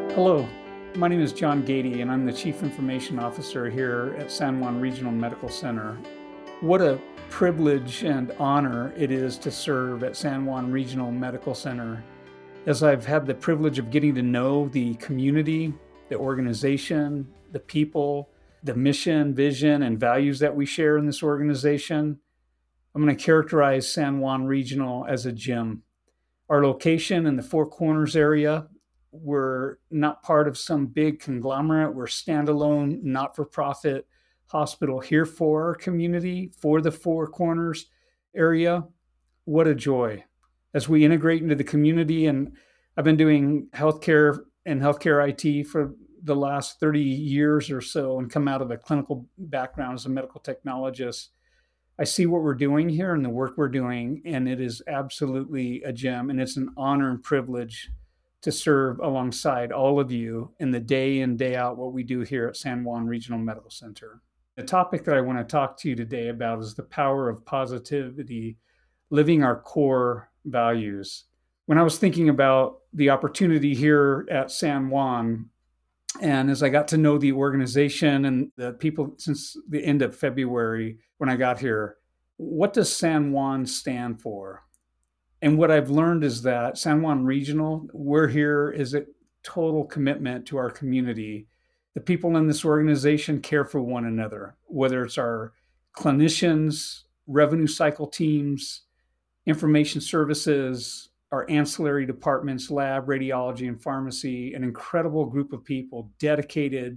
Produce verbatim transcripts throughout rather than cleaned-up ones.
Hello, my name is John Gady, and I'm the Chief Information Officer here at San Juan Regional Medical Center. What a privilege and honor it is to serve at San Juan Regional Medical Center, as I've had the privilege of getting to know the community, the organization, the people, the mission, vision, and values that we share in this organization. I'm going to characterize San Juan Regional as a gem. Our location in the Four Corners area, we're not part of some big conglomerate. We're standalone, not-for-profit hospital here for our community, for the Four Corners area. What a joy as we integrate into the community. And I've been doing healthcare and healthcare I T for the last thirty years or so and come out of a clinical background as a medical technologist. I see what we're doing here and the work we're doing, and it is absolutely a gem. And it's an honor and privilege to serve alongside all of you in the day in, day out what we do here at San Juan Regional Medical Center. The topic that I want to talk to you today about is the power of positivity, living our core values. When I was thinking about the opportunity here at San Juan, and as I got to know the organization and the people since the end of February when I got here, what does San Juan stand for? And what I've learned is that San Juan Regional, we're here is a total commitment to our community. The people in this organization care for one another, whether it's our clinicians, revenue cycle teams, information services, our ancillary departments, lab, radiology, and pharmacy, an incredible group of people dedicated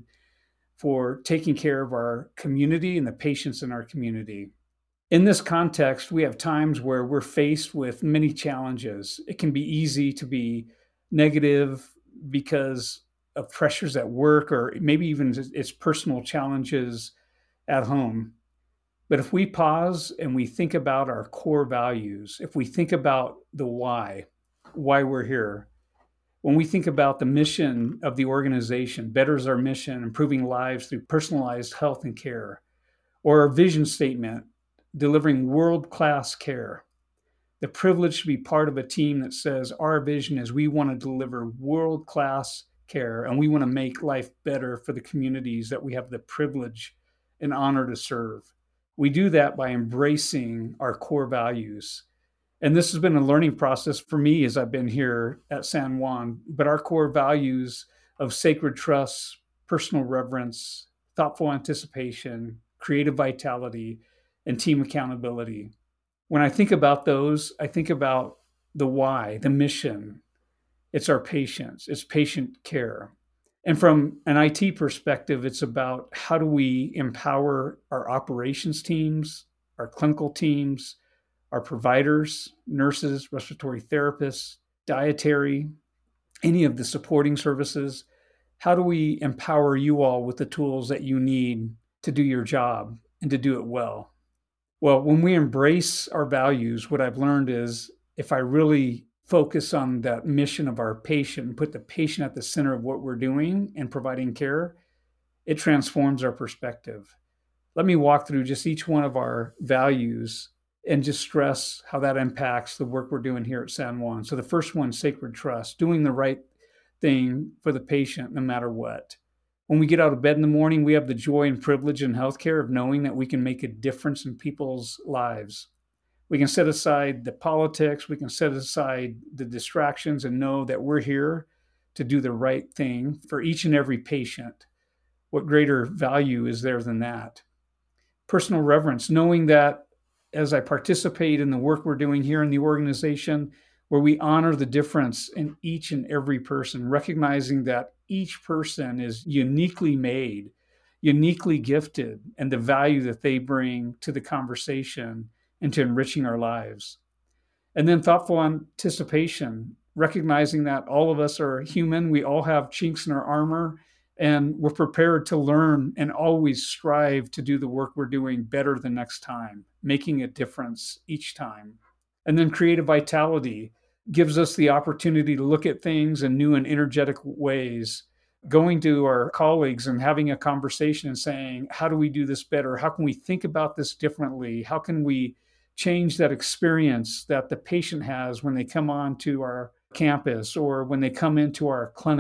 for taking care of our community and the patients in our community. In this context, we have times where we're faced with many challenges. It can be easy to be negative because of pressures at work or maybe even it's personal challenges at home. But if we pause and we think about our core values, if we think about the why, why we're here, when we think about the mission of the organization, betters our mission, improving lives through personalized health and care, or our vision statement, delivering world-class care, the privilege to be part of a team that says our vision is we want to deliver world-class care and we want to make life better for the communities that we have the privilege and honor to serve. We do that by embracing our core values. And this has been a learning process for me as I've been here at San Juan, but our core values of sacred trust, personal reverence, thoughtful anticipation, creative vitality, and team accountability. When I think about those, I think about the why, the mission. It's our patients, it's patient care. And from an I T perspective, it's about how do we empower our operations teams, our clinical teams, our providers, nurses, respiratory therapists, dietary, any of the supporting services. How do we empower you all with the tools that you need to do your job and to do it well? Well, when we embrace our values, what I've learned is if I really focus on that mission of our patient and put the patient at the center of what we're doing and providing care, it transforms our perspective. Let me walk through just each one of our values and just stress how that impacts the work we're doing here at San Juan. So the first one, sacred trust, doing the right thing for the patient no matter what. When we get out of bed in the morning, we have the joy and privilege in healthcare of knowing that we can make a difference in people's lives. We can set aside the politics, we can set aside the distractions and know that we're here to do the right thing for each and every patient. What greater value is there than that? Personal reverence, knowing that as I participate in the work we're doing here in the organization, where we honor the difference in each and every person, recognizing that each person is uniquely made, uniquely gifted, and the value that they bring to the conversation and to enriching our lives. And then thoughtful anticipation, recognizing that all of us are human, we all have chinks in our armor, and we're prepared to learn and always strive to do the work we're doing better the next time, making a difference each time. And then creative vitality gives us the opportunity to look at things in new and energetic ways, going to our colleagues and having a conversation and saying, how do we do this better? How can we think about this differently? How can we change that experience that the patient has when they come on to our campus or when they come into our clinic?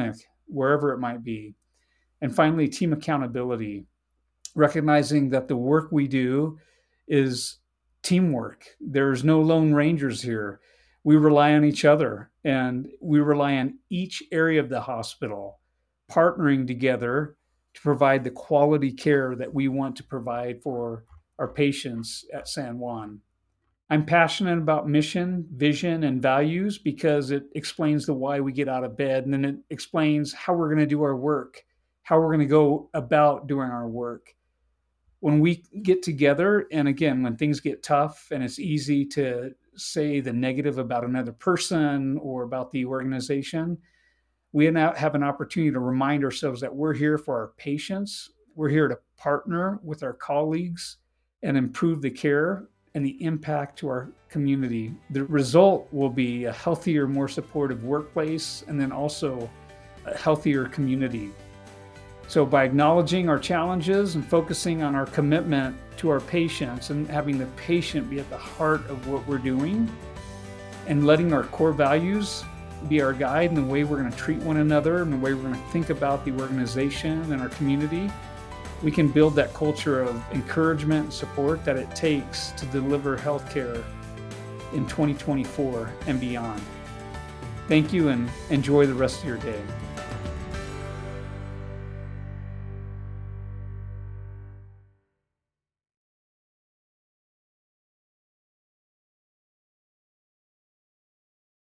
wherever it might be. And finally, team accountability, recognizing that the work we do is teamwork. There's no lone rangers here. We rely on each other, and we rely on each area of the hospital partnering together to provide the quality care that we want to provide for our patients at San Juan. I'm passionate about mission, vision, and values because it explains the why we get out of bed, and then it explains how we're going to do our work, how we're going to go about doing our work. When we get together, and again, when things get tough and it's easy to say the negative about another person or about the organization, we now have an opportunity to remind ourselves that we're here for our patients. We're here to partner with our colleagues and improve the care and the impact to our community. The result will be a healthier, more supportive workplace, and then also a healthier community. So by acknowledging our challenges and focusing on our commitment to our patients and having the patient be at the heart of what we're doing, and letting our core values be our guide in the way we're going to treat one another and the way we're going to think about the organization and our community, we can build that culture of encouragement and support that it takes to deliver healthcare in twenty twenty-four and beyond. Thank you, and enjoy the rest of your day.